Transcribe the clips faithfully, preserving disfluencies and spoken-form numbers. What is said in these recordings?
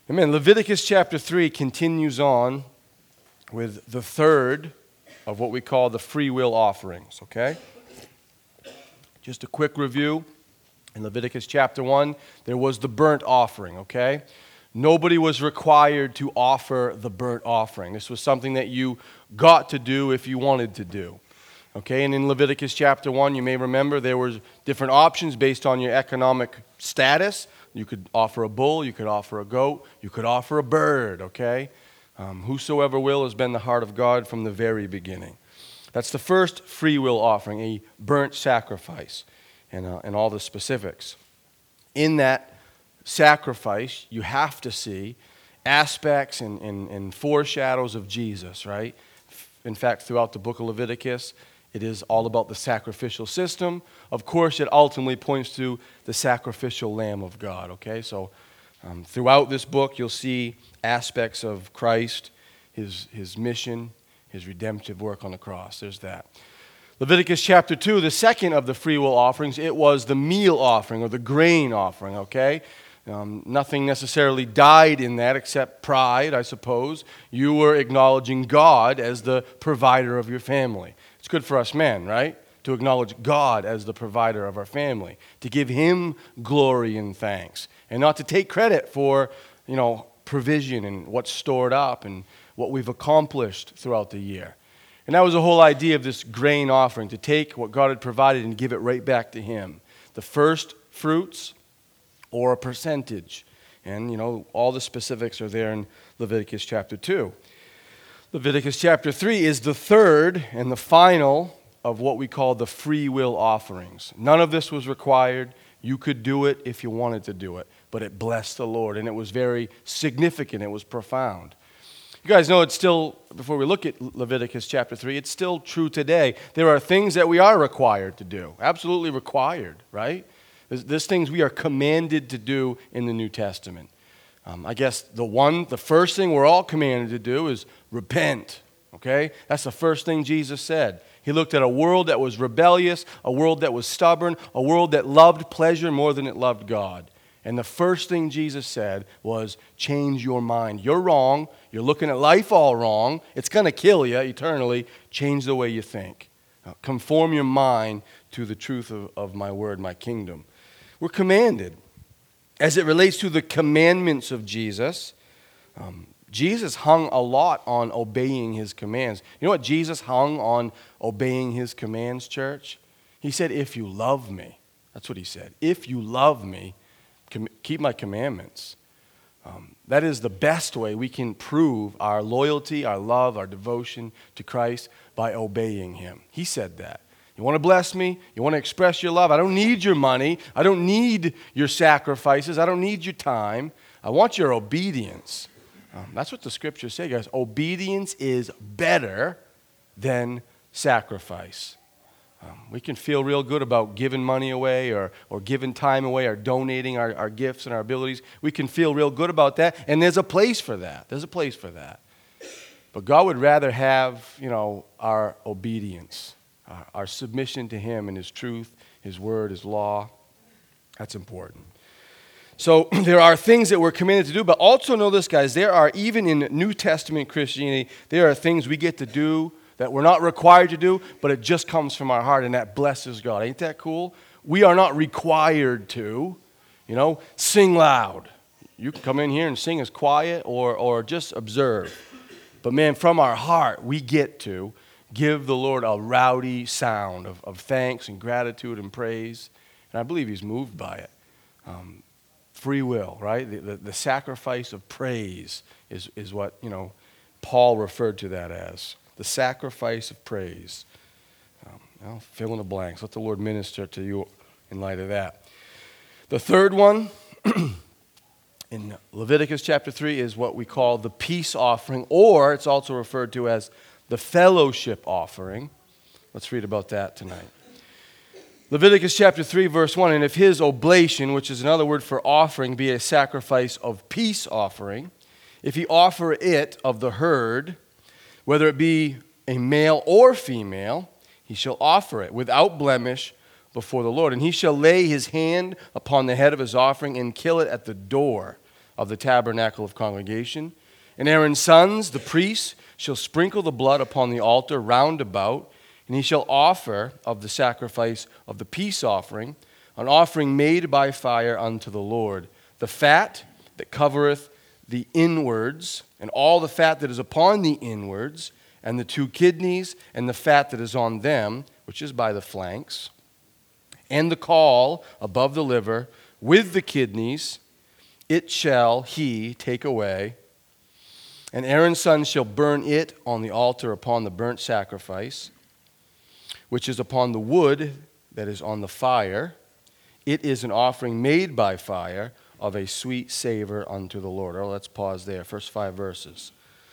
Amen. Leviticus chapter three continues on with the third of what we call the free will offerings, okay? Just a quick review. In Leviticus chapter one, there was the burnt offering, okay? Nobody was required to offer the burnt offering. This was something that you got to do if you wanted to do. Okay, and in Leviticus chapter one, you may remember there were different options based on your economic status. You could offer a bull, you could offer a goat, you could offer a bird, okay? Um, whosoever will has been the heart of God from the very beginning. That's the first free will offering, a burnt sacrifice, and, uh, and all the specifics. In that sacrifice, you have to see aspects and, and, and foreshadows of Jesus, right? In fact, throughout the book of Leviticus, it is all about the sacrificial system. Of course, it ultimately points to the sacrificial Lamb of God, okay? So um, throughout this book, you'll see aspects of Christ, his, his mission, his redemptive work on the cross. There's that. Leviticus chapter two, the second of the free will offerings, it was the meal offering or the grain offering, okay? Um, nothing necessarily died in that except pride, I suppose. You were acknowledging God as the provider of your family. It's good for us men, right? To acknowledge God as the provider of our family. To give Him glory and thanks. And not to take credit for, you know, provision and what's stored up and what we've accomplished throughout the year. And that was the whole idea of this grain offering. To take what God had provided and give it right back to Him. The first fruits or a percentage. And, you know, all the specifics are there in Leviticus chapter two. Leviticus chapter three is the third and the final of what we call the free will offerings. None of this was required. You could do it if you wanted to do it, but it blessed the Lord, and it was very significant. It was profound. You guys know it's still, before we look at Leviticus chapter three, it's still true today. There are things that we are required to do, absolutely required, right? There's, there's things we are commanded to do in the New Testament. Um, I guess the one, the first thing we're all commanded to do is repent, okay? That's the first thing Jesus said. He looked at a world that was rebellious, a world that was stubborn, a world that loved pleasure more than it loved God. And the first thing Jesus said was, change your mind. You're wrong. You're looking at life all wrong. It's going to kill you eternally. Change the way you think. Now, conform your mind to the truth of, of my word, my kingdom. We're commanded. As it relates to the commandments of Jesus, um, Jesus hung a lot on obeying His commands. You know what Jesus hung on obeying His commands, church? He said, if you love me. That's what He said. If you love me, com- keep my commandments. Um, that is the best way we can prove our loyalty, our love, our devotion to Christ by obeying Him. He said that. You want to bless me? You want to express your love? I don't need your money. I don't need your sacrifices. I don't need your time. I want your obedience. Um, that's what the scriptures say, guys. Obedience is better than sacrifice. Um, we can feel real good about giving money away or, or giving time away or donating our, our gifts and our abilities. We can feel real good about that, and there's a place for that. There's a place for that. But God would rather have, you know, our obedience. Our, our submission to Him and His truth, His word, His law. That's important. So there are things that we're commanded to do, but also know this, guys, there are, even in New Testament Christianity, there are things we get to do that we're not required to do, but it just comes from our heart, and that blesses God. Ain't that cool? We are not required to, you know, sing loud. You can come in here and sing as quiet or, or just observe. But man, from our heart, we get to give the Lord a rowdy sound of, of thanks and gratitude and praise. And I believe He's moved by it. Um, free will, right? The, the, the sacrifice of praise is, is what, you know, Paul referred to that as. The sacrifice of praise. Um, well, fill in the blanks. Let the Lord minister to you in light of that. The third one in Leviticus chapter three is what we call the peace offering, or it's also referred to as the fellowship offering. Let's read about that tonight. Leviticus chapter three, verse one, and if his oblation, which is another word for offering, be a sacrifice of peace offering, if he offer it of the herd, whether it be a male or female, he shall offer it without blemish before the Lord. And he shall lay his hand upon the head of his offering and kill it at the door of the tabernacle of congregation. And Aaron's sons, the priests, shall sprinkle the blood upon the altar round about, and he shall offer of the sacrifice of the peace offering, an offering made by fire unto the Lord. The fat that covereth the inwards, and all the fat that is upon the inwards, and the two kidneys, and the fat that is on them, which is by the flanks, and the caul above the liver, with the kidneys, it shall he take away. And Aaron's son shall burn it on the altar upon the burnt sacrifice, which is upon the wood that is on the fire. It is an offering made by fire of a sweet savor unto the Lord. Oh, let's pause there. First five verses.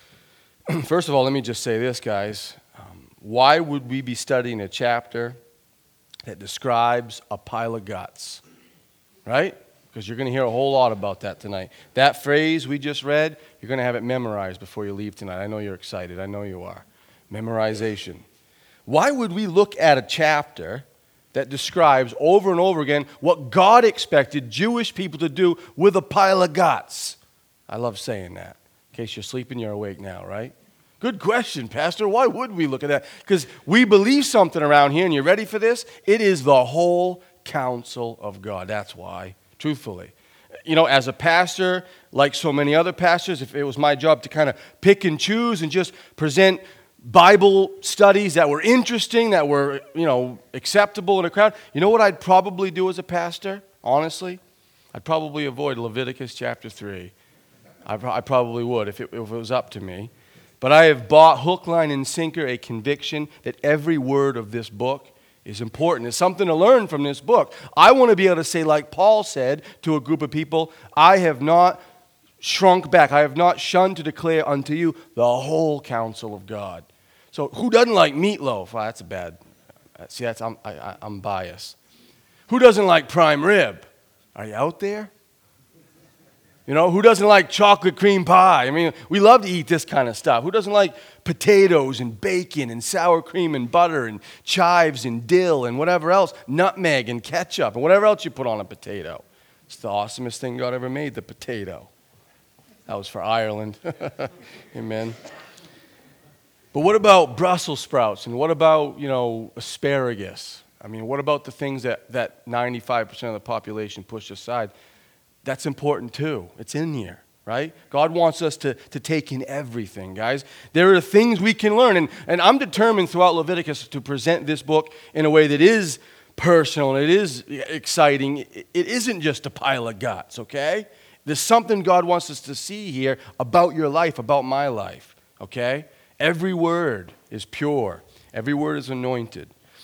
First of all, let me just say this, guys. Um, why would we be studying a chapter that describes a pile of guts? Right? Because you're going to hear a whole lot about that tonight. That phrase we just read, you're going to have it memorized before you leave tonight. I know you're excited. I know you are. Memorization. Why would we look at a chapter that describes over and over again what God expected Jewish people to do with a pile of guts? I love saying that. In case you're sleeping, you're awake now, right? Good question, Pastor. Why would we look at that? Because we believe something around here, and you ready for this? It is the whole counsel of God. That's why, truthfully. You know, as a pastor, like so many other pastors, if it was my job to kind of pick and choose and just present Bible studies that were interesting, that were, you know, acceptable in a crowd, you know what I'd probably do as a pastor, honestly? I'd probably avoid Leviticus chapter three. I, pro- I probably would if it, if it was up to me. But I have bought hook, line, and sinker a conviction that every word of this book is important. It's something to learn from this book. I want to be able to say, like Paul said to a group of people, I have not shrunk back. I have not shunned to declare unto you the whole counsel of God. So who doesn't like meatloaf? Well, that's a bad, see, that's, I'm, I, I'm biased. Who doesn't like prime rib? Are you out there? You know, who doesn't like chocolate cream pie? I mean, we love to eat this kind of stuff. Who doesn't like potatoes and bacon and sour cream and butter and chives and dill and whatever else, nutmeg and ketchup and whatever else you put on a potato? It's the awesomest thing God ever made, the potato. That was for Ireland. Amen. But what about Brussels sprouts? And what about, you know, asparagus? I mean, what about the things that, that ninety-five percent of the population push aside? That's important too. It's in here, right? God wants us to, to take in everything, guys. There are things we can learn. And, and I'm determined throughout Leviticus to present this book in a way that is personal and it is exciting. It, it isn't just a pile of guts, okay? There's something God wants us to see here about your life, about my life, okay? Every word is pure. Every word is anointed.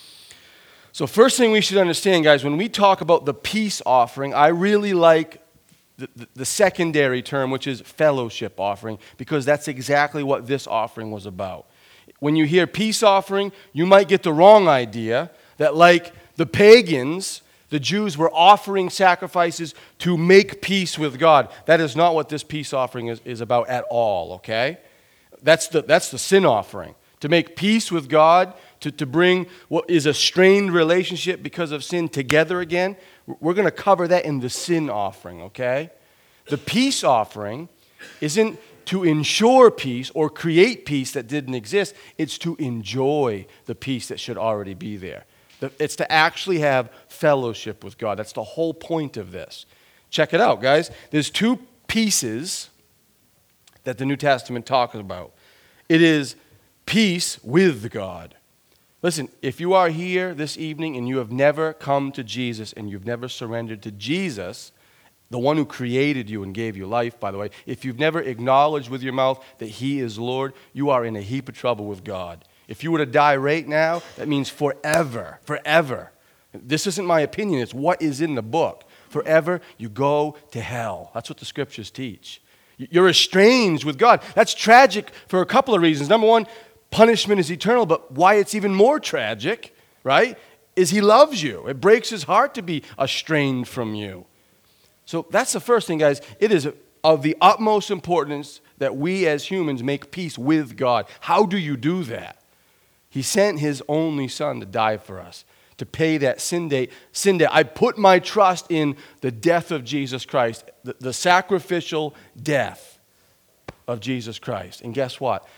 So first thing we should understand, guys, when we talk about the peace offering, I really like the, the, the secondary term, which is fellowship offering, because that's exactly what this offering was about. When you hear peace offering, you might get the wrong idea that like the pagans, the Jews were offering sacrifices to make peace with God. That is not what this peace offering is, is about at all, okay? That's the, that's the sin offering. To make peace with God, to, to bring what is a strained relationship because of sin together again. We're going to cover that in the sin offering, okay? The peace offering isn't to ensure peace or create peace that didn't exist. It's to enjoy the peace that should already be there. It's to actually have fellowship with God. That's the whole point of this. Check it out, guys. There's two pieces that the New Testament talks about. It is peace with God. Listen, if you are here this evening and you have never come to Jesus and you've never surrendered to Jesus, the one who created you and gave you life, by the way, if you've never acknowledged with your mouth that He is Lord, you are in a heap of trouble with God. If you were to die right now, that means forever, forever. This isn't my opinion, it's what is in the book. Forever, you go to hell. That's what the scriptures teach. You're estranged with God. That's tragic for a couple of reasons. Number one, punishment is eternal, but why it's even more tragic, right, is He loves you. It breaks His heart to be estranged from you. So that's the first thing, guys. It is of the utmost importance that we as humans make peace with God. How do you do that? He sent His only Son to die for us, to pay that sin debt. Sin debt. I put my trust in the death of Jesus Christ, the, the sacrificial death of Jesus Christ. And guess what?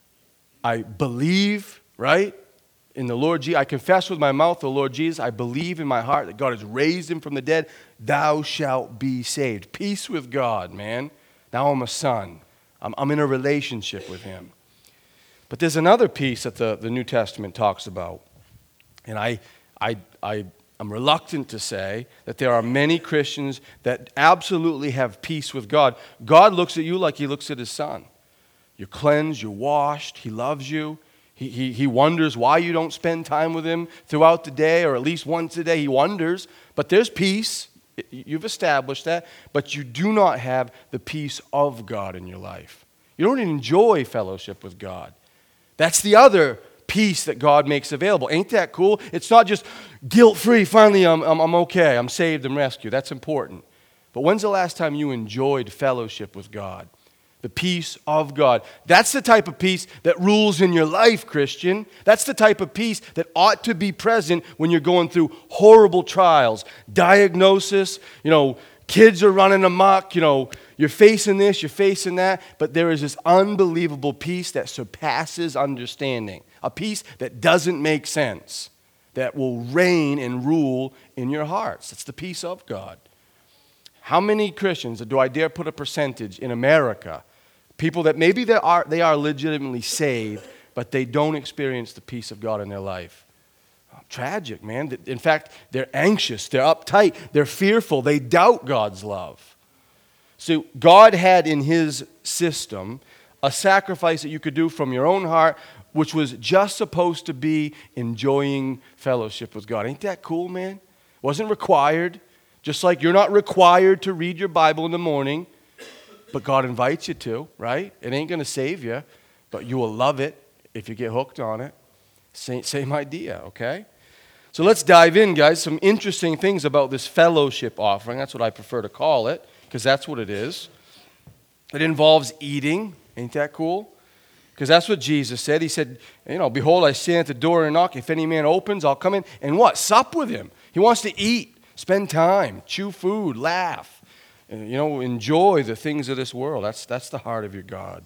I believe, right, in the Lord Jesus. I confess with my mouth the Lord Jesus. I believe in my heart that God has raised him from the dead. Thou shalt be saved. Peace with God, man. Now I'm a son. I'm, I'm in a relationship with him. But there's another piece that the, the New Testament talks about. And I, I, I, I'm reluctant to say that there are many Christians that absolutely have peace with God. God looks at you like he looks at his son. You're cleansed, you're washed, he loves you. He, he, he wonders why you don't spend time with him throughout the day, or at least once a day. He wonders. But there's peace. You've established that. But you do not have the peace of God in your life. You don't enjoy fellowship with God. That's the other peace that God makes available. Ain't that cool? It's not just guilt-free. Finally, I'm, I'm, I'm okay. I'm saved and rescued. That's important. But when's the last time you enjoyed fellowship with God? The peace of God. That's the type of peace that rules in your life, Christian. That's the type of peace that ought to be present when you're going through horrible trials, diagnosis, you know, kids are running amok, you know, you're facing this, you're facing that, but there is this unbelievable peace that surpasses understanding, a peace that doesn't make sense, that will reign and rule in your hearts. It's the peace of God. How many Christians, do I dare put a percentage in America, people that maybe they are, they are legitimately saved, but they don't experience the peace of God in their life? Tragic, man. In fact, they're anxious, they're uptight, they're fearful, they doubt God's love. So God had in his system a sacrifice that you could do from your own heart, which was just supposed to be enjoying fellowship with God. Ain't that cool, man? Wasn't required. Just like you're not required to read your Bible in the morning, but God invites you to, right? It ain't going to save you, but you will love it if you get hooked on it. Same, same idea, okay? So let's dive in, guys. Some interesting things about this fellowship offering. That's what I prefer to call it, because that's what it is. It involves eating. Ain't that cool? Because that's what Jesus said. He said, you know, behold, I stand at the door and knock. If any man opens, I'll come in and what? Sup with him. He wants to eat, spend time, chew food, laugh, you know, enjoy the things of this world. That's, that's the heart of your God.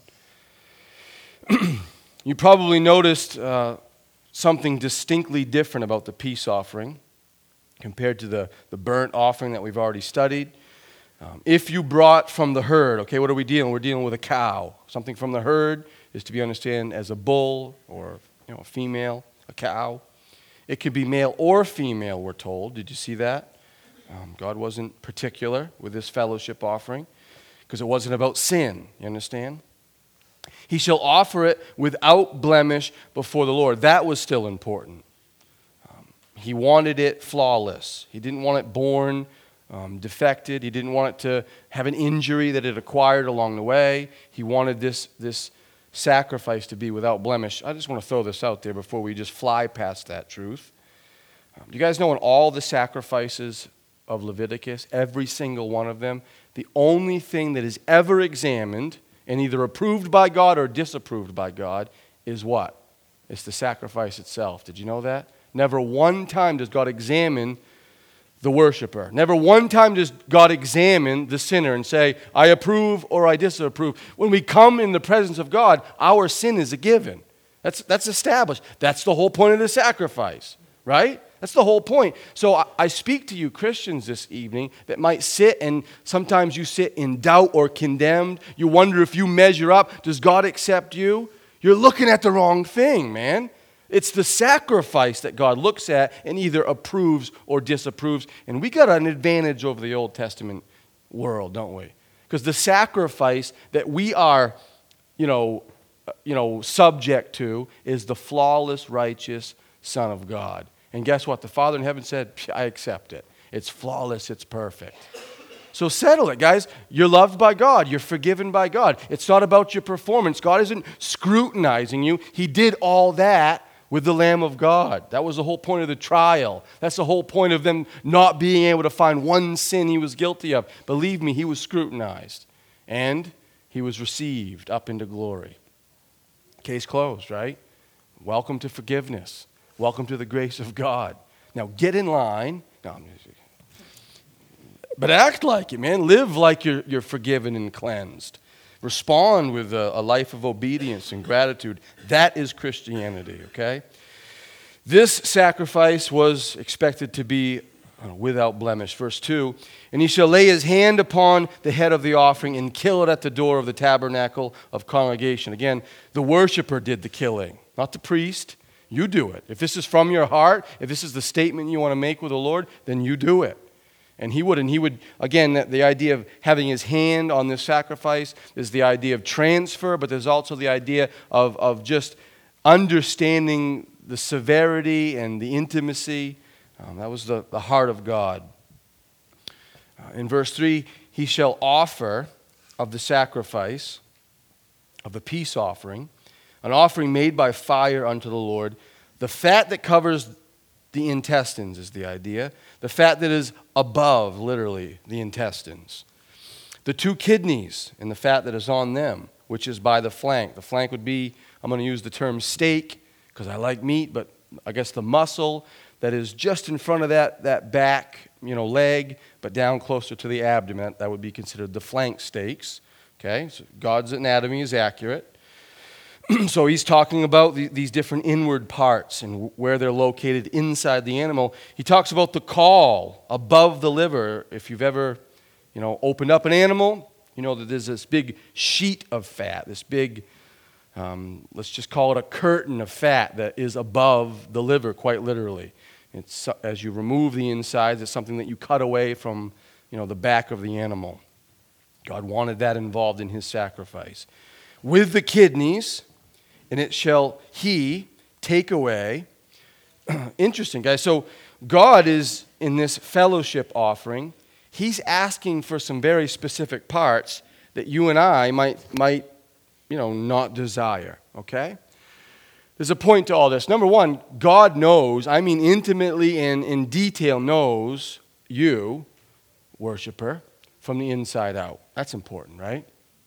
You probably noticed uh, something distinctly different about the peace offering compared to the, the burnt offering that we've already studied. Um, if you brought from the herd, okay, what are we dealing? We're dealing with a cow. Something from the herd is to be understood as a bull or, you know, a female, a cow. It could be male or female, we're told. Did you see that? Um, God wasn't particular with this fellowship offering because it wasn't about sin. You understand? He shall offer it without blemish before the Lord. That was still important. Um, he wanted it flawless. He didn't want it born um, defected. He didn't want it to have an injury that it acquired along the way. He wanted this, this sacrifice to be without blemish. I just want to throw this out there before we just fly past that truth. Um, you guys know in all the sacrifices of Leviticus, every single one of them, the only thing that is ever examined and either approved by God or disapproved by God is what? It's the sacrifice itself. Did you know that? Never one time does God examine the worshiper. Never one time does God examine the sinner and say, I approve or I disapprove. When we come in the presence of God, our sin is a given. That's, that's established. That's the whole point of the sacrifice, right? That's the whole point. So I, I speak to you Christians this evening that might sit and sometimes you sit in doubt or condemned. You wonder if you measure up. Does God accept you? You're looking at the wrong thing, man. It's the sacrifice that God looks at and either approves or disapproves. And we got an advantage over the Old Testament world, don't we? Because the sacrifice that we are, you know, you know, subject to is the flawless, righteous Son of God. And guess what? The Father in heaven said, I accept it. It's flawless. It's perfect. So settle it, guys. You're loved by God. You're forgiven by God. It's not about your performance. God isn't scrutinizing you. He did all that with the Lamb of God. That was the whole point of the trial. That's the whole point of them not being able to find one sin he was guilty of. Believe me, he was scrutinized. And he was received up into glory. Case closed, right? Welcome to forgiveness. Welcome to the grace of God. Now get in line. No, I'm just, but act like it, man. Live like you're, you're forgiven and cleansed. Respond with a, a life of obedience and gratitude. That is Christianity, okay? This sacrifice was expected to be uh, without blemish. Verse two, and he shall lay his hand upon the head of the offering and kill it at the door of the tabernacle of congregation. Again, the worshiper did the killing, not the priest. You do it. If this is from your heart, if this is the statement you want to make with the Lord, then you do it. And he would, and he would, again, the idea of having his hand on this sacrifice is the idea of transfer, but there's also the idea of, of just understanding the severity and the intimacy. Um, that was the, the heart of God. Uh, in verse three, he shall offer of the sacrifice, of the peace offering, an offering made by fire unto the Lord. The fat that covers the intestines is the idea. The fat that is above, literally, the intestines. The two kidneys and the fat that is on them, which is by the flank. The flank would be, I'm going to use the term steak because I like meat, but I guess the muscle that is just in front of that, that back, you know, leg, but down closer to the abdomen. That would be considered the flank steaks. Okay, so God's anatomy is accurate. So he's talking about the, these different inward parts and where they're located inside the animal. He talks about the caul above the liver. If you've ever, you know, opened up an animal, you know that there's this big sheet of fat, this big, um, let's just call it a curtain of fat that is above the liver, quite literally. It's, as you remove the insides, it's something that you cut away from, you know, the back of the animal. God wanted that involved in his sacrifice. With the kidneys, and it shall he take away. Interesting, guys. So God is, in this fellowship offering, he's asking for some very specific parts that you and I might, might, you know, not desire, okay? There's a point to all this. Number one, God knows, I mean intimately and in detail knows you, worshiper, from the inside out. That's important, right?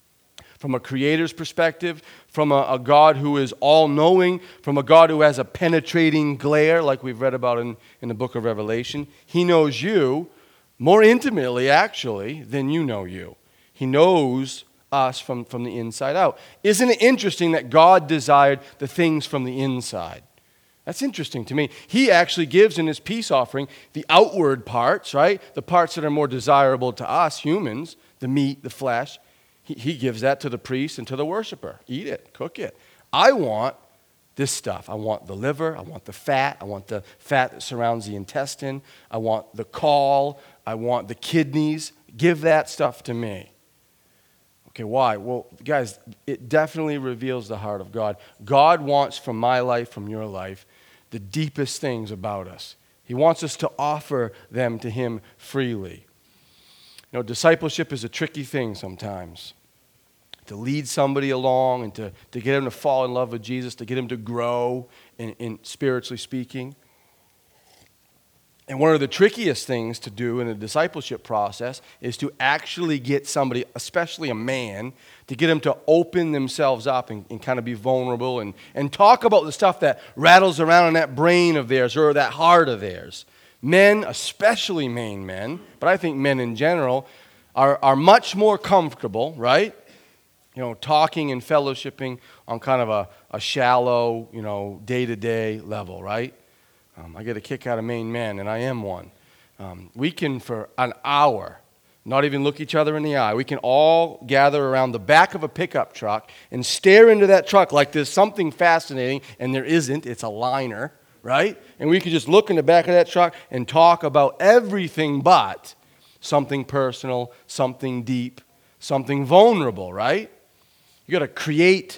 From a creator's perspective, from a, a God who is all-knowing, from a God who has a penetrating glare, like we've read about in, in the book of Revelation. He knows you more intimately, actually, than you know you. He knows us from, from the inside out. Isn't it interesting that God desired the things from the inside? That's interesting to me. He actually gives in his peace offering the outward parts, right? The parts that are more desirable to us humans, the meat, the flesh. He gives that to the priest and to the worshiper. Eat it, cook it. I want this stuff. I want the liver. I want the fat. I want the fat that surrounds the intestine. I want the caul. I want the kidneys. Give that stuff to me. Okay, why? Well, guys, it definitely reveals the heart of God. God wants from my life, from your life, the deepest things about us. He wants us to offer them to him freely. You know, discipleship is a tricky thing sometimes. To lead somebody along and to, to get them to fall in love with Jesus, to get them to grow in, in spiritually speaking. And one of the trickiest things to do in the discipleship process is to actually get somebody, especially a man, to get them to open themselves up and, and kind of be vulnerable and, and talk about the stuff that rattles around in that brain of theirs or that heart of theirs. Men, especially main men, but I think men in general, are, are much more comfortable, right? You know, talking and fellowshipping on kind of a, a shallow, you know, day-to-day level, right? Um, I get a kick out of main men, and I am one. Um, we can, for an hour, not even look each other in the eye. We can all gather around the back of a pickup truck and stare into that truck like there's something fascinating, and there isn't. It's a liner, right? And we could just look in the back of that truck and talk about everything but something personal, something deep, something vulnerable, right? You got to create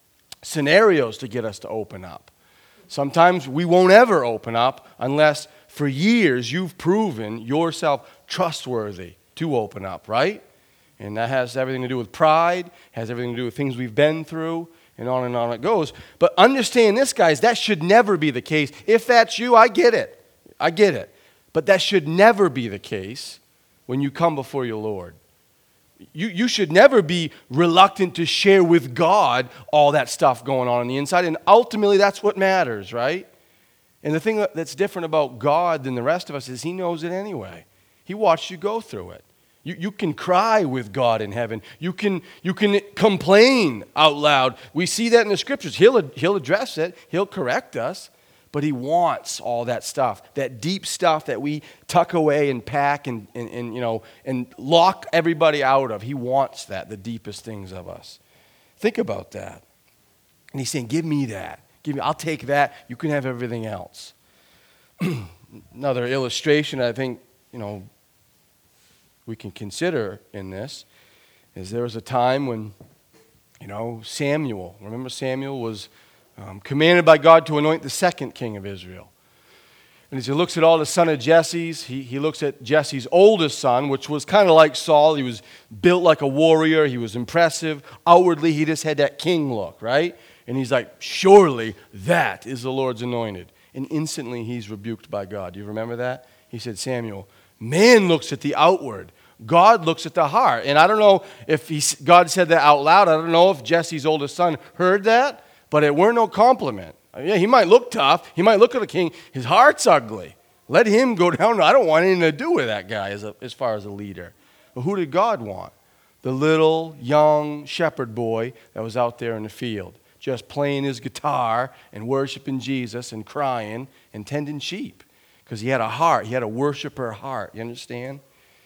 scenarios to get us to open up. Sometimes we won't ever open up unless for years you've proven yourself trustworthy to open up, right? And that has everything to do with pride, has everything to do with things we've been through, and on and on it goes. But understand this, guys, that should never be the case. If that's you, I get it. I get it. But that should never be the case when you come before your Lord. You, you should never be reluctant to share with God all that stuff going on on the inside. And ultimately, that's what matters, right? And the thing that's different about God than the rest of us is he knows it anyway. He watched you go through it. You, you can cry with God in heaven. You can, you can complain out loud. We see that in the scriptures. He'll, he'll address it. He'll correct us. But he wants all that stuff, that deep stuff that we tuck away and pack and, and, and, you know, and lock everybody out of. He wants that, the deepest things of us. Think about that. And he's saying, give me that. Give me, I'll take that. You can have everything else. Another illustration I think, you know, we can consider in this is there was a time when, you know, Samuel, remember Samuel was um, commanded by God to anoint the second king of Israel. And as he looks at all the son of Jesse's, he, he looks at Jesse's oldest son, which was kind of like Saul. He was built like a warrior. He was impressive. Outwardly, he just had that king look, right? And he's like, surely that is the Lord's anointed. And instantly he's rebuked by God. Do you remember that? He said, Samuel, man looks at the outward. God looks at the heart. And I don't know if he, God said that out loud. I don't know if Jesse's oldest son heard that, but it weren't no compliment. Yeah, he might look tough. He might look at the king. His heart's ugly. Let him go down. I don't want anything to do with that guy as, a, as far as a leader. But who did God want? The little, young shepherd boy that was out there in the field, just playing his guitar and worshiping Jesus and crying and tending sheep. Because he had a heart. He had a worshiper heart. You understand?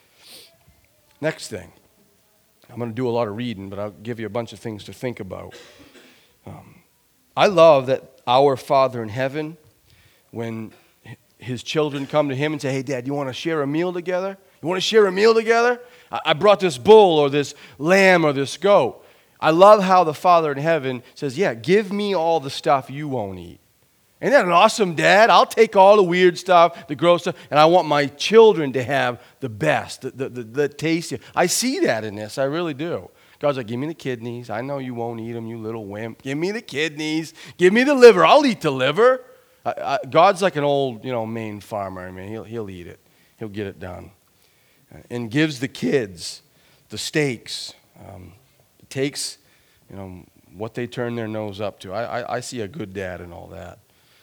Next thing. I'm going to do a lot of reading, but I'll give you a bunch of things to think about. Um, I love that our Father in heaven, when his children come to him and say, hey, Dad, you want to share a meal together? You want to share a meal together? I brought this bull or this lamb or this goat. I love how the Father in heaven says, yeah, give me all the stuff you won't eat. Isn't that an awesome dad? I'll take all the weird stuff, the gross stuff, and I want my children to have the best, the, the, the, the tastiest. I see that in this. I really do. God's like, give me the kidneys. I know you won't eat them, you little wimp. Give me the kidneys. Give me the liver. I'll eat the liver. I, I, God's like an old, you know, Maine farmer. I mean, he'll, he'll eat it. He'll get it done. And gives the kids the steaks. Um, takes, you know, what they turn their nose up to. I, I, I see a good dad in all that.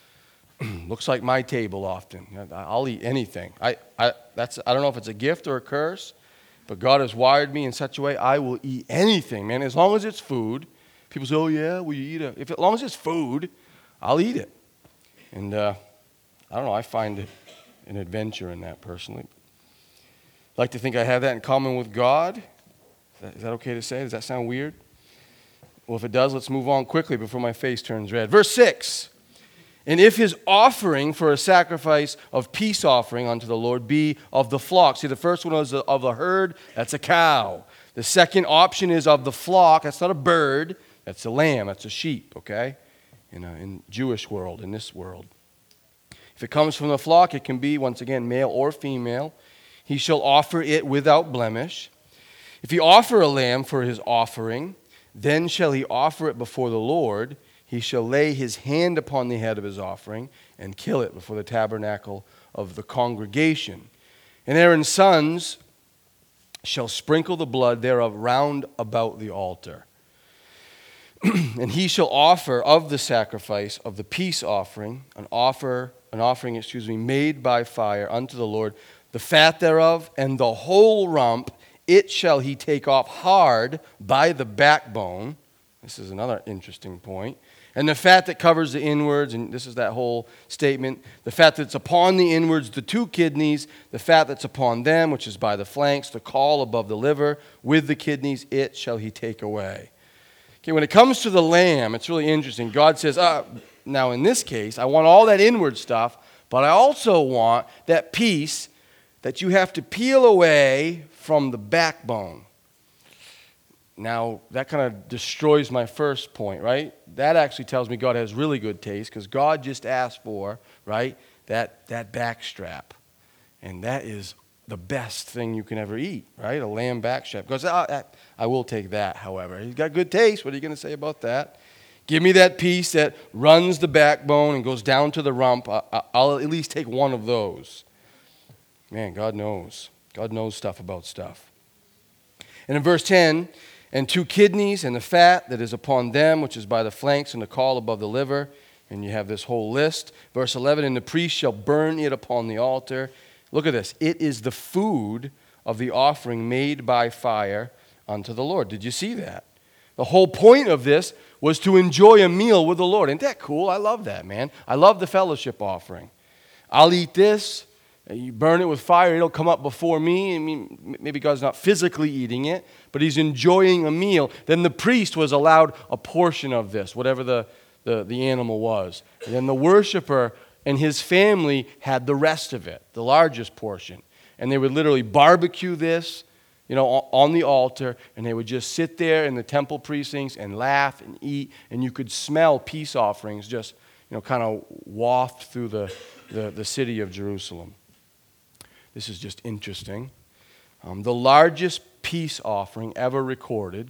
Looks like my table often. I'll eat anything. I, I, that's, I don't know if it's a gift or a curse, but God has wired me in such a way I will eat anything, man. As long as it's food. People say, oh, yeah, will you eat it? If, as long as it's food, I'll eat it. And uh, I don't know, I find it an adventure in that personally. I like to think I have that in common with God. Is that, is that okay to say? Does that sound weird? Well, if it does, let's move on quickly before my face turns red. Verse six. And if his offering for a sacrifice of peace offering unto the Lord be of the flock. See, the first one was of the herd. That's a cow. The second option is of the flock. That's not a bird. That's a lamb. That's a sheep, okay? In a in Jewish world, in this world. If it comes from the flock, it can be, once again, male or female. He shall offer it without blemish. If he offer a lamb for his offering, then shall he offer it before the Lord. He shall lay his hand upon the head of his offering and kill it before the tabernacle of the congregation. And Aaron's sons shall sprinkle the blood thereof round about the altar. And he shall offer of the sacrifice of the peace offering, an offer, an offering, excuse me, made by fire unto the Lord, the fat thereof and the whole rump, it shall he take off hard by the backbone. This is another interesting point. And the fat that covers the inwards, and this is that whole statement, the fat that's upon the inwards, the two kidneys, the fat that's upon them, which is by the flanks, the caul above the liver, with the kidneys, it shall he take away. Okay, when it comes to the lamb, it's really interesting. God says, uh, now in this case, I want all that inward stuff, but I also want that piece that you have to peel away from the backbone. Now, that kind of destroys my first point, right? That actually tells me God has really good taste because God just asked for, right, that, that back strap. And that is the best thing you can ever eat, right? A lamb back strap. Because I, I will take that, however. He's got good taste. What are you going to say about that? Give me that piece that runs the backbone and goes down to the rump. I, I'll at least take one of those. Man, God knows. God knows stuff about stuff. And in verse ten, and two kidneys and the fat that is upon them, which is by the flanks and the caul above the liver, And you have this whole list. Verse eleven, and the priest shall burn it upon the altar. Look at this. It is the food of the offering made by fire unto the Lord. Did you see that? The whole point of this was to enjoy a meal with the Lord. Isn't that cool? I love that, man. I love the fellowship offering. I'll eat this. You burn it with fire, it'll come up before me. I mean, maybe God's not physically eating it, but he's enjoying a meal. Then the priest was allowed a portion of this, whatever the, the, the animal was. And then the worshiper and his family had the rest of it, the largest portion. And they would literally barbecue this, you know, on the altar, and they would just sit there in the temple precincts and laugh and eat, and you could smell peace offerings just, you know, kind of waft through the, the, the city of Jerusalem. This is just interesting. Um, the largest peace offering ever recorded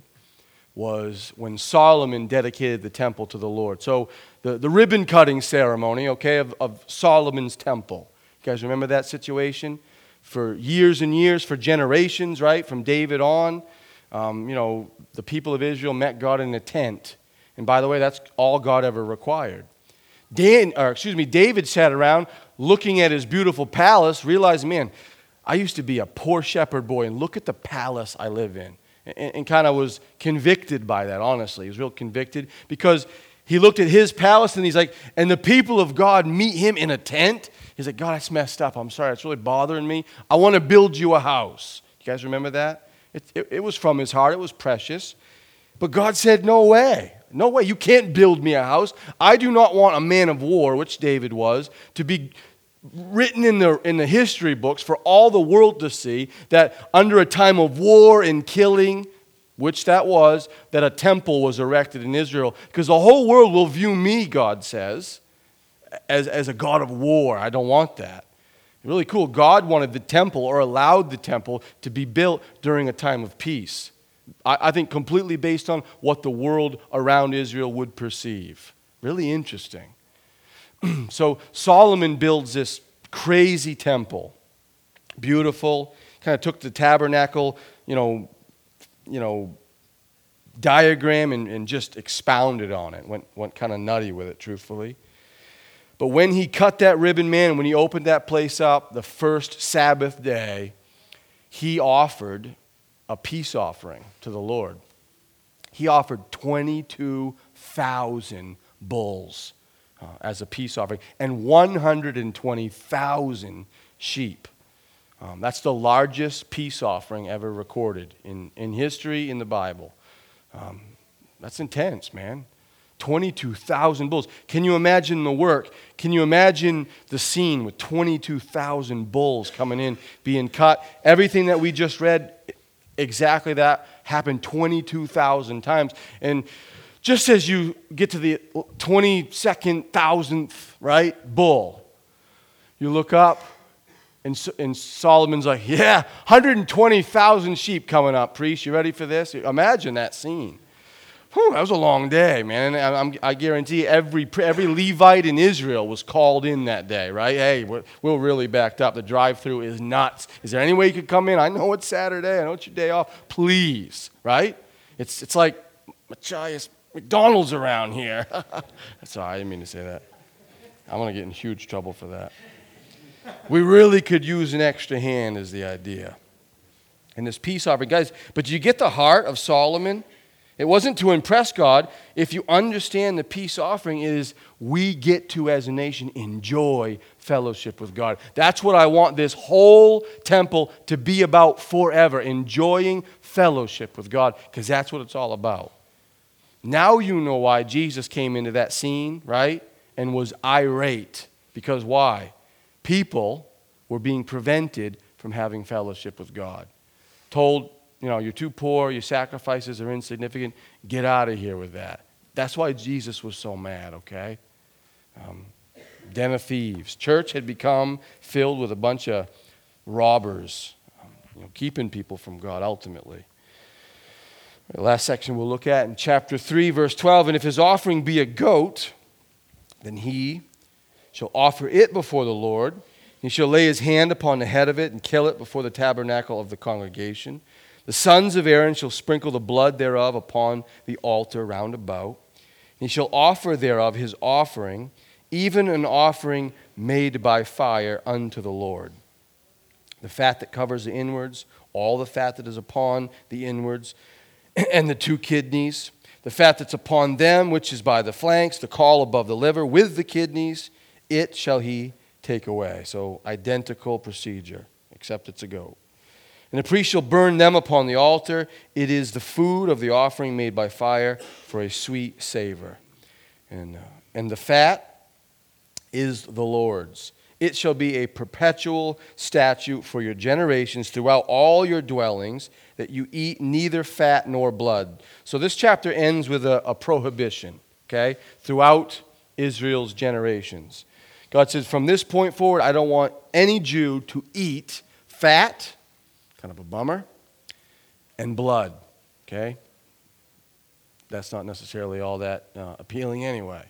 was when Solomon dedicated the temple to the Lord. So the, the ribbon cutting ceremony, okay, of, of Solomon's temple. You guys remember that situation? For years and years, for generations, right, from David on, um, you know, the people of Israel met God in a tent. And by the way, that's all God ever required. Dan, or excuse me, David sat around looking at his beautiful palace, realizing, man, I used to be a poor shepherd boy, and look at the palace I live in. And, and kind of was convicted by that, honestly. He was real convicted because he looked at his palace and he's like, and the people of God meet him in a tent. He's like, God, that's messed up. I'm sorry. It's really bothering me. I want to build you a house. You guys remember that? It, it, it was from his heart. It was precious. But God said, no way. No way. You can't build me a house. I do not want a man of war, which David was, to be written in the, in the history books for all the world to see that under a time of war and killing, which that was, that a temple was erected in Israel. Because the whole world will view me, God says, as, as a God of war. I don't want that. Really cool. God wanted the temple, or allowed the temple, to be built during a time of peace. I, I think completely based on what the world around Israel would perceive. Really interesting. So Solomon builds this crazy temple. Beautiful. Kind of took the tabernacle, you know, you know, diagram and, and just expounded on it. Went, went kind of nutty with it, truthfully. But when he cut that ribbon, man, when he opened that place up, the first Sabbath day, he offered a peace offering to the Lord. He offered twenty-two thousand bulls uh, as a peace offering and one hundred twenty thousand sheep. Um, that's the largest peace offering ever recorded in, in history in the Bible. Um, that's intense, man. twenty-two thousand bulls. Can you imagine the work? Can you imagine the scene with twenty-two thousand bulls coming in, being cut? Everything that we just read, exactly that, happened twenty-two thousand times. And just as you get to the twenty-second thousandth, right, bull, you look up, and, and Solomon's like, yeah, one hundred twenty thousand sheep coming up, priest. You ready for this? Imagine that scene. Whew, that was a long day, man. And I'm, I guarantee every every Levite in Israel was called in that day, right? Hey, we're, we're really backed up. The drive-through is nuts. Is there any way you could come in? I know it's Saturday. I know it's your day off. Please, right? It's it's like Machias McDonald's around here. Sorry, I didn't mean to say that. I'm going to get in huge trouble for that. We really could use an extra hand is the idea. And this peace offering. Guys, but you get the heart of Solomon? It wasn't to impress God. If you understand the peace offering, it is we get to, as a nation, enjoy fellowship with God. That's what I want this whole temple to be about forever, enjoying fellowship with God, because that's what it's all about. Now you know why Jesus came into that scene, right, and was irate. Because why? People were being prevented from having fellowship with God. Told, you know, you're too poor, your sacrifices are insignificant, get out of here with that. That's why Jesus was so mad, okay? Um, den of thieves. Church had become filled with a bunch of robbers, um, you know, keeping people from God ultimately. The last section we'll look at in chapter three, verse twelve, and if his offering be a goat, then he shall offer it before the Lord. He shall lay his hand upon the head of it and kill it before the tabernacle of the congregation. The sons of Aaron shall sprinkle the blood thereof upon the altar round about. He shall offer thereof his offering, even an offering made by fire unto the Lord. The fat that covers the inwards, all the fat that is upon the inwards, and the two kidneys, the fat that's upon them, which is by the flanks, the caul above the liver, with the kidneys, it shall he take away. So identical procedure, except it's a goat. And the priest shall burn them upon the altar. It is the food of the offering made by fire for a sweet savor. And, uh, and the fat is the Lord's. It shall be a perpetual statute for your generations throughout all your dwellings, that you eat neither fat nor blood. So this chapter ends with a, a prohibition, okay, throughout Israel's generations. God says, from this point forward, I don't want any Jew to eat fat, kind of a bummer, and blood, okay? That's not necessarily all that uh, appealing anyway.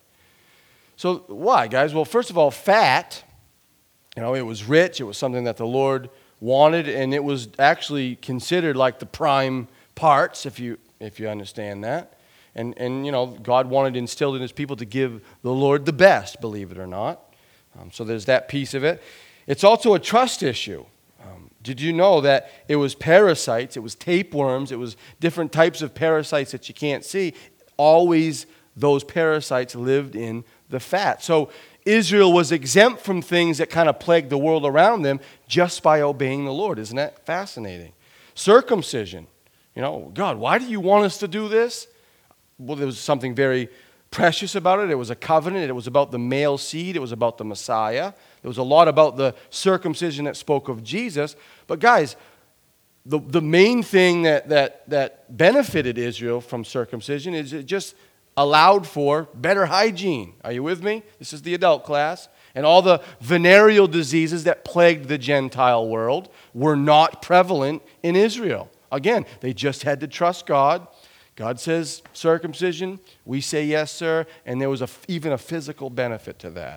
So why, guys? Well, first of all, fat, you know, it was rich. It was something that the Lord wanted, and it was actually considered like the prime parts, if you if you understand that. And, and you know, God wanted instilled in his people to give the Lord the best, believe it or not. Um, so there's that piece of it. It's also a trust issue. Um, did you know that it was parasites, it was tapeworms, it was different types of parasites that you can't see? Always those parasites lived in the fat. So Israel was exempt from things that kind of plagued the world around them just by obeying the Lord. Isn't that fascinating? Circumcision. You know, God, why do you want us to do this? Well, there was something very precious about it. It was a covenant. It was about the male seed. It was about the Messiah. There was a lot about the circumcision that spoke of Jesus. But guys, the, the main thing that, that, that benefited Israel from circumcision is it just allowed for better hygiene. Are you with me? This is the adult class. And all the venereal diseases that plagued the Gentile world were not prevalent in Israel. Again, they just had to trust God. God says circumcision, we say yes, sir, and there was a, even a physical benefit to that.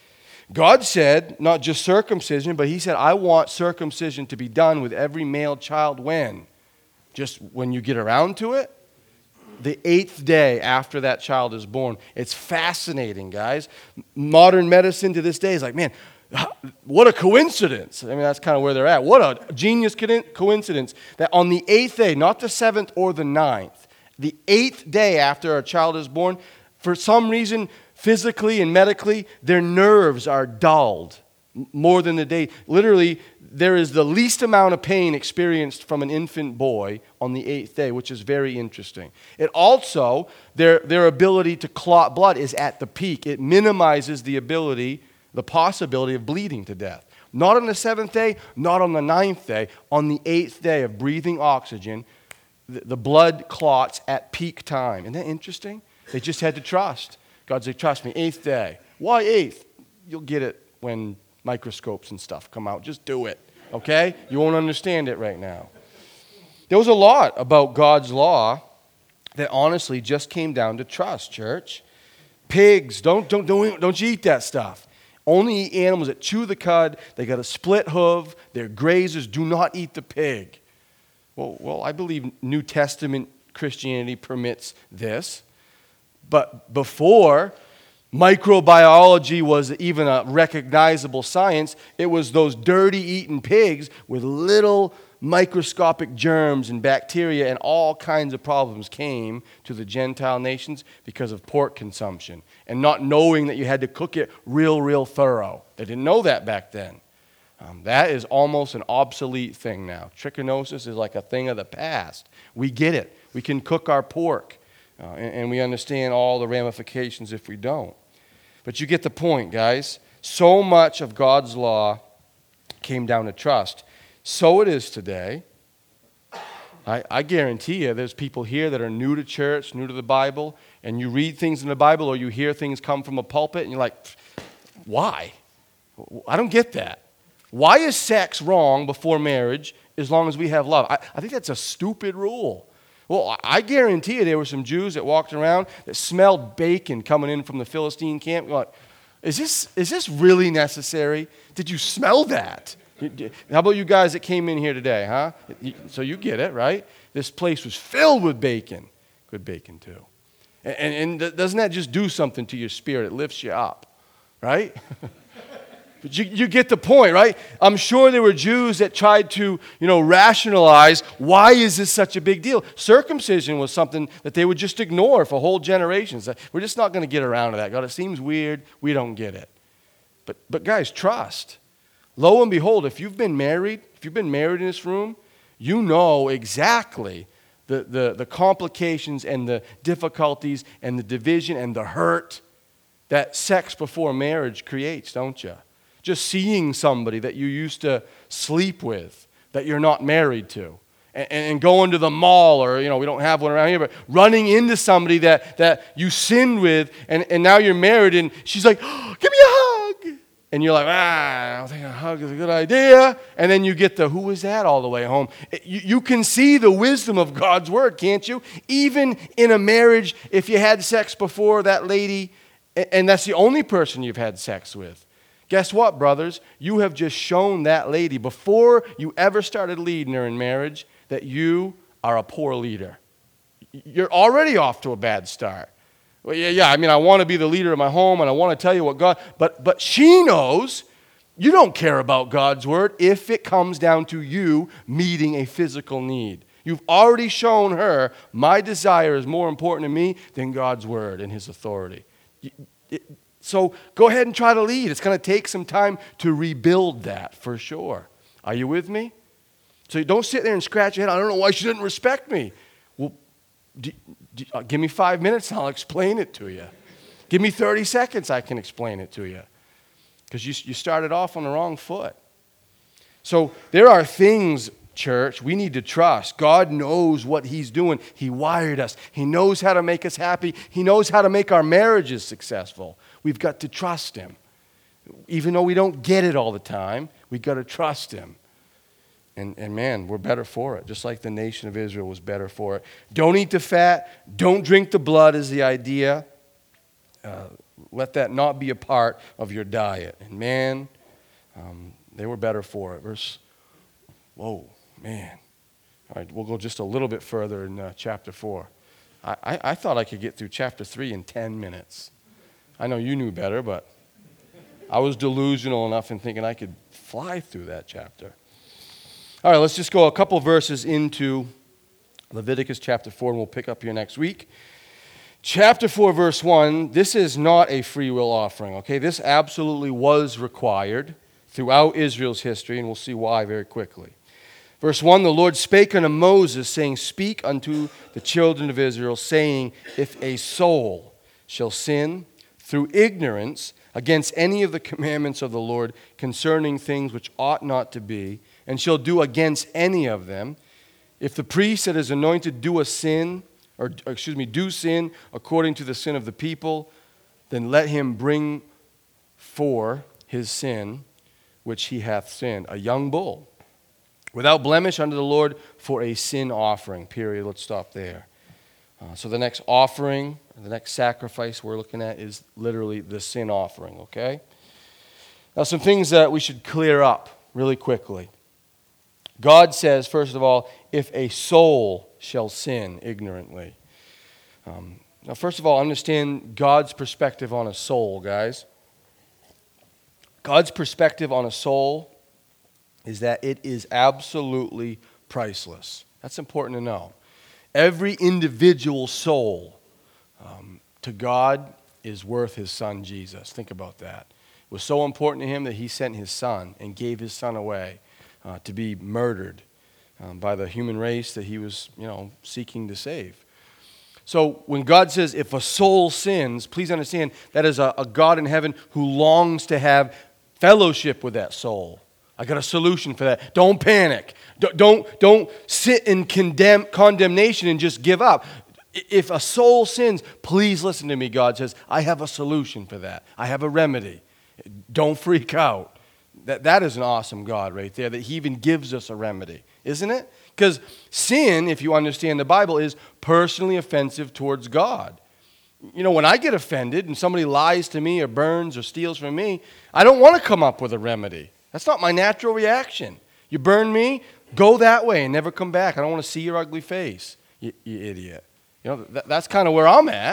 God said, not just circumcision, but he said, I want circumcision to be done with every male child when? Just when you get around to it? The eighth day after that child is born. It's fascinating, guys. Modern medicine to this day is like, man, what a coincidence. I mean, that's kind of where they're at. What a genius coincidence that on the eighth day, not the seventh or the ninth, the eighth day after a child is born, for some reason, physically and medically, their nerves are dulled more than the day. Literally, there is the least amount of pain experienced from an infant boy on the eighth day, which is very interesting. It also, their, their ability to clot blood is at the peak. It minimizes the ability, the possibility of bleeding to death. Not on the seventh day, not on the ninth day. On the eighth day of breathing oxygen, the, the blood clots at peak time. Isn't that interesting? They just had to trust. God said, trust me, eighth day. Why eighth? You'll get it when microscopes and stuff come out. Just do it, okay? You won't understand it right now. There was a lot about God's law that honestly just came down to trust, church. Pigs, don't, don't, don't, don't you eat that stuff. Only eat animals that chew the cud. They got a split hoof. They're grazers. Do not eat the pig. Well, well, I believe New Testament Christianity permits this. But before microbiology was even a recognizable science, it was those dirty eating pigs with little microscopic germs and bacteria, and all kinds of problems came to the Gentile nations because of pork consumption and not knowing that you had to cook it real, real thorough. They didn't know that back then. Um, that is almost an obsolete thing now. Trichinosis is like a thing of the past. We get it. We can cook our pork, uh, and, and we understand all the ramifications if we don't. But you get the point, guys. So much of God's law came down to trust. So it is today. I, I guarantee you there's people here that are new to church, new to the Bible, and you read things in the Bible or you hear things come from a pulpit, and you're like, why? I don't get that. Why is sex wrong before marriage as long as we have love? I, I think that's a stupid rule. Well, I guarantee you there were some Jews that walked around that smelled bacon coming in from the Philistine camp. You're like, is this, is this really necessary? Did you smell that? How about you guys that came in here today, huh? So you get it, right? This place was filled with bacon. Good bacon, too. And, and doesn't that just do something to your spirit? It lifts you up, right? But you, you get the point, right? I'm sure there were Jews that tried to, you know, rationalize, why is this such a big deal? Circumcision was something that they would just ignore for whole generations. We're just not going to get around to that. God, it seems weird. We don't get it. But, but guys, trust. Lo and behold, if you've been married, if you've been married in this room, you know exactly the, the, the complications and the difficulties and the division and the hurt that sex before marriage creates, don't you? Just seeing somebody that you used to sleep with, that you're not married to, and, and going to the mall, or, you know, we don't have one around here, but running into somebody that, that you sinned with, and, and now you're married, and she's like, oh, give me a hug. And you're like, ah, I don't think a hug is a good idea. And then you get the, who was that all the way home? You, you can see the wisdom of God's word, can't you? Even in a marriage, if you had sex before that lady, and that's the only person you've had sex with, guess what, brothers? You have just shown that lady, before you ever started leading her in marriage, that you are a poor leader. You're already off to a bad start. Well, yeah, yeah, I mean, I want to be the leader of my home, and I want to tell you what God, but, but she knows you don't care about God's word if it comes down to you meeting a physical need. You've already shown her, my desire is more important to me than God's word and his authority. It, it, So go ahead and try to lead. It's going to take some time to rebuild that, for sure. Are you with me? So you don't sit there and scratch your head. I don't know why she didn't respect me. Well, do, do, uh, give me five minutes and I'll explain it to you. Give me thirty seconds, I can explain it to you. Because you, you started off on the wrong foot. So there are things, church, we need to trust. God knows what he's doing. He wired us. He knows how to make us happy. He knows how to make our marriages successful. We've got to trust him. Even though we don't get it all the time, we've got to trust him. And, and man, we're better for it, just like the nation of Israel was better for it. Don't eat the fat. Don't drink the blood is the idea. Uh, let that not be a part of your diet. And man, um, they were better for it. Verse, whoa, man. All right, we'll go just a little bit further in uh, chapter four. I, I, I thought I could get through chapter three in ten minutes. I know you knew better, but I was delusional enough in thinking I could fly through that chapter. All right, let's just go a couple verses into Leviticus chapter four, and we'll pick up here next week. Chapter four, verse one, this is not a free will offering, okay? This absolutely was required throughout Israel's history, and we'll see why very quickly. Verse one, the Lord spake unto Moses, saying, Speak unto the children of Israel, saying, If a soul shall sin through ignorance against any of the commandments of the Lord concerning things which ought not to be, and shall do against any of them, if the priest that is anointed do a sin, or excuse me, do sin according to the sin of the people, then let him bring for his sin which he hath sinned, a young bull, without blemish unto the Lord for a sin offering. Period. Let's stop there. Uh, so the next offering, the next sacrifice we're looking at is literally the sin offering, okay? Now some things that we should clear up really quickly. God says, first of all, if a soul shall sin ignorantly. Um, now first of all, understand God's perspective on a soul, guys. God's perspective on a soul is that it is absolutely priceless. That's important to know. Every individual soul um, to God is worth his son Jesus. Think about that. It was so important to him that he sent his son and gave his son away uh, to be murdered um, by the human race that he was, you know, seeking to save. So when God says, if a soul sins, please understand that is a, a God in heaven who longs to have fellowship with that soul. I got a solution for that. Don't panic. Don't, don't, don't sit in condemn, condemnation and just give up. If a soul sins, please listen to me, God says, I have a solution for that. I have a remedy. Don't freak out. That, that is an awesome God right there, that he even gives us a remedy, isn't it? Because sin, if you understand the Bible, is personally offensive towards God. You know, when I get offended and somebody lies to me or burns or steals from me, I don't want to come up with a remedy. That's not my natural reaction. You burn me, go that way and never come back. I don't want to see your ugly face, you, you idiot. You know, that, that's kind of where I'm at.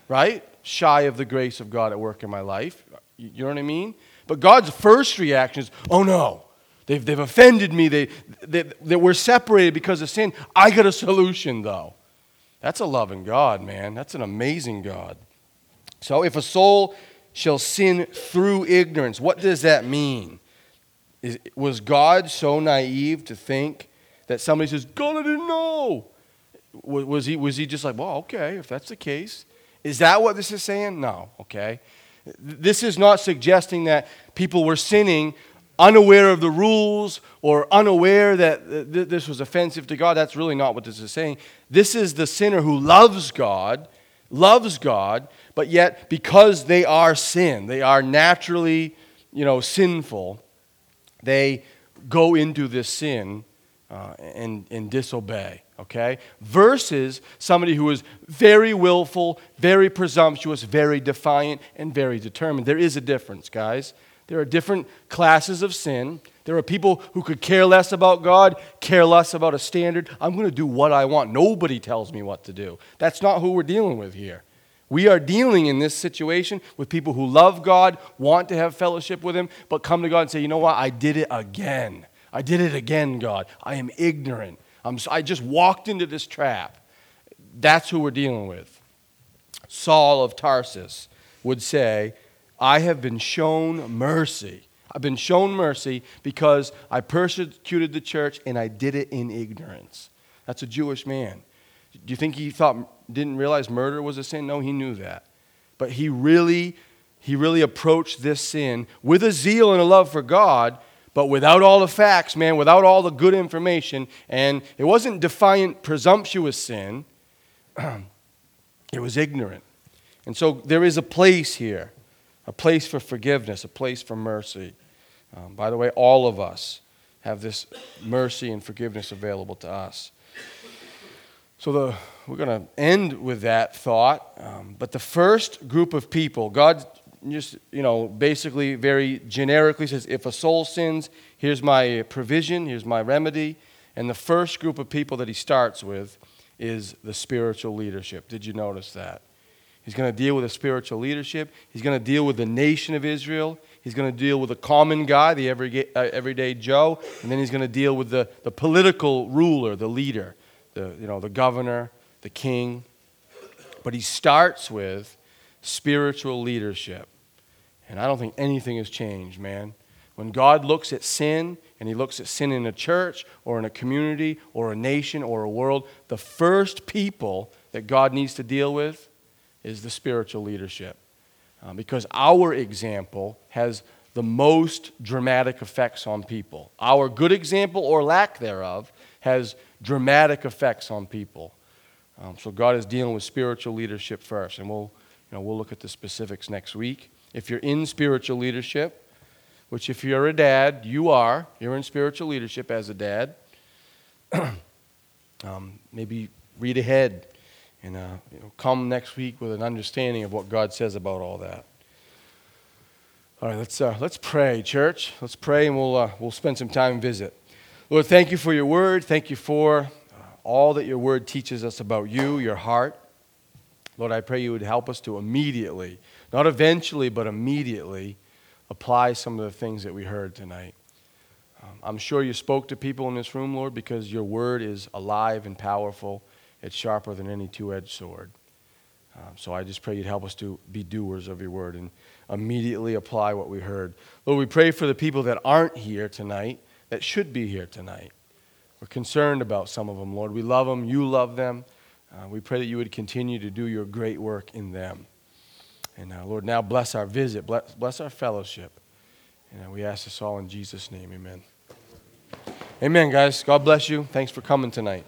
right? Shy of the grace of God at work in my life. You you know what I mean? But God's first reaction is, oh no, they've, they've offended me. They, they, they, we're separated because of sin. I got a solution, though. That's a loving God, man. That's an amazing God. So if a soul shall sin through ignorance, what does that mean? Is, was God so naive to think that somebody says, God, I didn't know? Was, was, he, was he just like, well, okay, if that's the case. Is that what this is saying? No, okay. This is not suggesting that people were sinning unaware of the rules or unaware that th- this was offensive to God. That's really not what this is saying. This is the sinner who loves God, loves God, but yet because they are sin, they are naturally, you know, sinful, they go into this sin uh, and, and disobey. Okay? Versus somebody who is very willful, very presumptuous, very defiant, and very determined. There is a difference, guys. There are different classes of sin. There are people who could care less about God, care less about a standard. I'm going to do what I want. Nobody tells me what to do. That's not who we're dealing with here. We are dealing in this situation with people who love God, want to have fellowship with Him, but come to God and say, you know what? I did it again. I did it again, God. I am ignorant. I'm, I just walked into this trap. That's who we're dealing with. Saul of Tarsus would say, I have been shown mercy. I've been shown mercy because I persecuted the church and I did it in ignorance. That's a Jewish man. Do you think he thought, didn't realize murder was a sin? No, he knew that. But he really, he really approached this sin with a zeal and a love for God, but without all the facts, man, without all the good information. And it wasn't defiant, presumptuous sin. It was ignorant. And so there is a place here, a place for forgiveness, a place for mercy. Um, by the way, all of us have this mercy and forgiveness available to us. So the, we're going to end with that thought. Um, but the first group of people, God just, you know, basically very generically says, if a soul sins, here's my provision, here's my remedy. And the first group of people that he starts with is the spiritual leadership. Did you notice that? He's going to deal with the spiritual leadership. He's going to deal with the nation of Israel. He's going to deal with the common guy, the everyday, uh, everyday Joe. And then he's going to deal with the, the political ruler, the leader, the, you know, the governor, the king. But he starts with spiritual leadership. And I don't think anything has changed, man. When God looks at sin, and he looks at sin in a church or in a community or a nation or a world, the first people that God needs to deal with is the spiritual leadership. Uh, because our example has the most dramatic effects on people. Our good example or lack thereof has dramatic effects on people. Um, so God is dealing with spiritual leadership first, and we'll, you know, we'll look at the specifics next week. If you're in spiritual leadership, which if you're a dad, you are, you're in spiritual leadership as a dad, um, maybe read ahead and uh, you know, come next week with an understanding of what God says about all that. All right, let's uh, let's pray, church. Let's pray, and we'll uh, we'll spend some time and visit. Lord, thank you for your word. Thank you for uh, all that your word teaches us about you, your heart. Lord, I pray you would help us to immediately, not eventually, but immediately, apply some of the things that we heard tonight. Um, I'm sure you spoke to people in this room, Lord, because your word is alive and powerful. It's sharper than any two-edged sword. Um, so I just pray you'd help us to be doers of your word and immediately apply what we heard. Lord, we pray for the people that aren't here tonight, that should be here tonight. We're concerned about some of them, Lord. We love them. You love them. Uh, we pray that you would continue to do your great work in them. And uh, Lord, now bless our visit, bless, bless our fellowship. And uh, we ask this all in Jesus' name, amen. Amen, guys. God bless you. Thanks for coming tonight.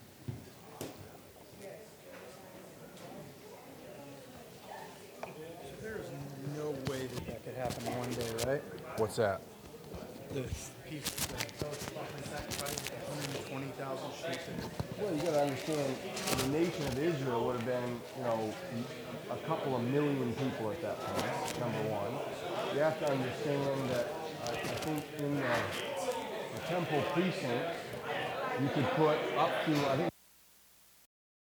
There's no way that that could happen in one day, right? What's that? The piece that sacrificed one hundred twenty thousand sheep. Well, you got to understand, the nation of Israel would have been, you know, a couple of million people at that point, number one. You have to understand that uh, I think in the, the temple precincts, you could put up to, I think,